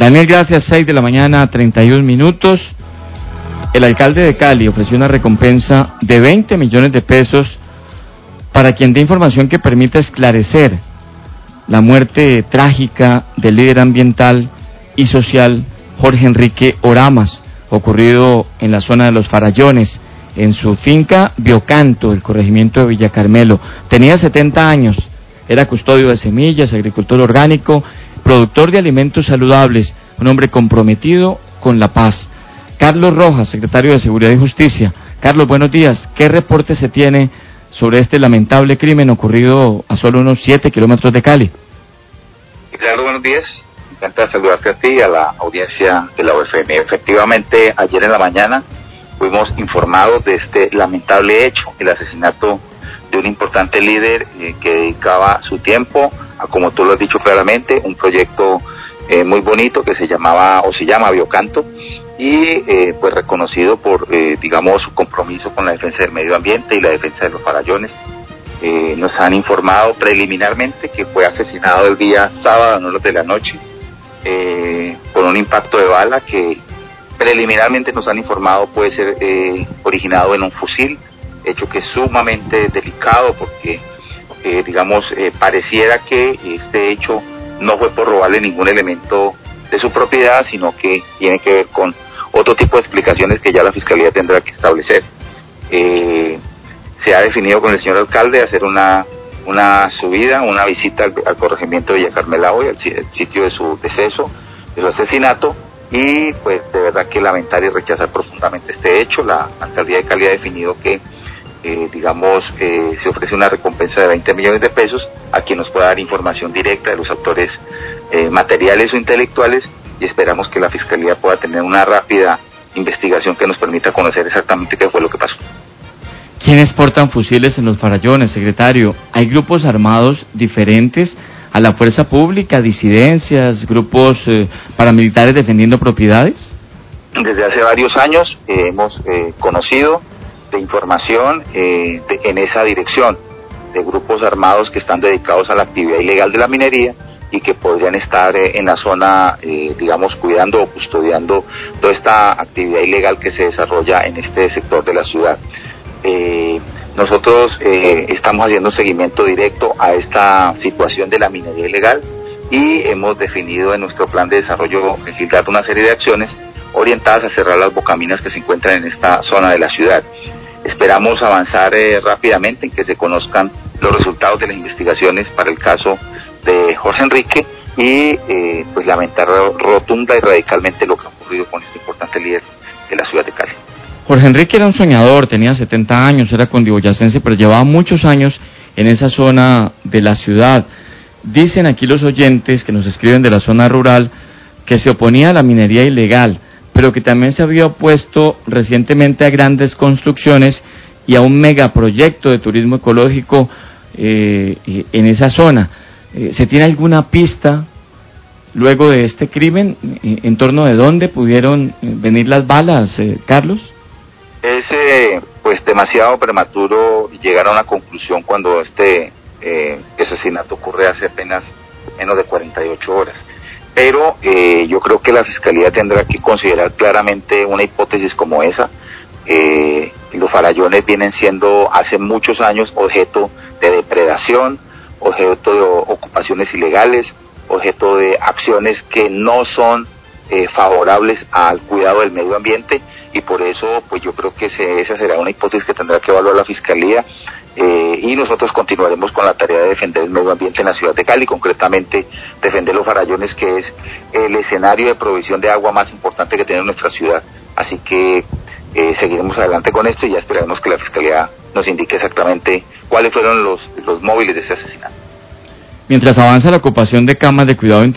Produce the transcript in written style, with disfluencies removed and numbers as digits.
Daniel, gracias. 6 de la mañana, 31 minutos. El alcalde de Cali ofreció una recompensa de 20 millones de pesos para quien dé información que permita esclarecer la muerte trágica del líder ambiental y social Jorge Enrique Oramas, ocurrido en la zona de Los Farallones, en su finca Biocanto, del corregimiento de Villa Carmelo. Tenía 70 años, era custodio de semillas, agricultor orgánico, productor de alimentos saludables, un hombre comprometido con la paz. Carlos Rojas, secretario de Seguridad y Justicia. Carlos, buenos días. ¿Qué reporte se tiene sobre este lamentable crimen ocurrido a solo unos 7 kilómetros de Cali? Claro, buenos días. Me encanta saludarte a ti y a la audiencia de la UFM. Efectivamente, ayer en la mañana fuimos informados de este lamentable hecho, el asesinato de un importante líder que dedicaba su tiempo a, como tú lo has dicho claramente, un proyecto muy bonito que se llamaba o se llama Biocanto y pues reconocido por digamos su compromiso con la defensa del medio ambiente y la defensa de los farallones. Nos han informado preliminarmente que fue asesinado el día sábado en horas de la noche con un impacto de bala que preliminarmente nos han informado puede ser originado en un fusil, hecho que es sumamente delicado porque digamos pareciera que este hecho no fue por robarle ningún elemento de su propiedad, sino que tiene que ver con otro tipo de explicaciones que ya la Fiscalía tendrá que establecer. Se ha definido con el señor alcalde hacer una subida, una visita al corregimiento de Villa Carmelo, al sitio de su deceso, de su asesinato, y pues de verdad que lamentar y rechazar profundamente este hecho. La alcaldía de Cali ha definido que se ofrece una recompensa de 20 millones de pesos a quien nos pueda dar información directa de los autores materiales o intelectuales, y esperamos que la Fiscalía pueda tener una rápida investigación que nos permita conocer exactamente qué fue lo que pasó. ¿Quiénes portan fusiles en Los Farallones, secretario? ¿Hay grupos armados diferentes a la fuerza pública, disidencias, grupos paramilitares defendiendo propiedades? Desde hace varios años hemos conocido de información en esa dirección, de grupos armados que están dedicados a la actividad ilegal de la minería y que podrían estar en la zona, cuidando o custodiando toda esta actividad ilegal que se desarrolla en este sector de la ciudad. Nosotros estamos haciendo seguimiento directo a esta situación de la minería ilegal y hemos definido en nuestro plan de desarrollo legislativo una serie de acciones orientadas a cerrar las bocaminas que se encuentran en esta zona de la ciudad. Esperamos avanzar rápidamente en que se conozcan los resultados de las investigaciones para el caso de Jorge Enrique y pues lamentar rotunda y radicalmente lo que ha ocurrido con este importante líder de la ciudad de Cali. Jorge Enrique era un soñador, tenía 70 años, era cundiboyacense, pero llevaba muchos años en esa zona de la ciudad. Dicen aquí los oyentes que nos escriben de la zona rural que se oponía a la minería ilegal, pero que también se había opuesto recientemente a grandes construcciones y a un megaproyecto de turismo ecológico en esa zona. ¿Se tiene alguna pista luego de este crimen en torno de dónde pudieron venir las balas, Carlos? Es pues demasiado prematuro llegar a una conclusión cuando este asesinato ocurre hace apenas menos de 48 horas. Pero yo creo que la Fiscalía tendrá que considerar claramente una hipótesis como esa. Los farallones vienen siendo hace muchos años objeto de depredación, objeto de ocupaciones ilegales, objeto de acciones que no son favorables al cuidado del medio ambiente, y por eso pues yo creo que esa será una hipótesis que tendrá que evaluar la Fiscalía, y nosotros continuaremos con la tarea de defender el medio ambiente en la ciudad de Cali, concretamente defender los farallones, que es el escenario de provisión de agua más importante que tiene nuestra ciudad. Así que seguiremos adelante con esto y ya esperaremos que la Fiscalía nos indique exactamente cuáles fueron los móviles de este asesinato. Mientras avanza la ocupación de camas de cuidado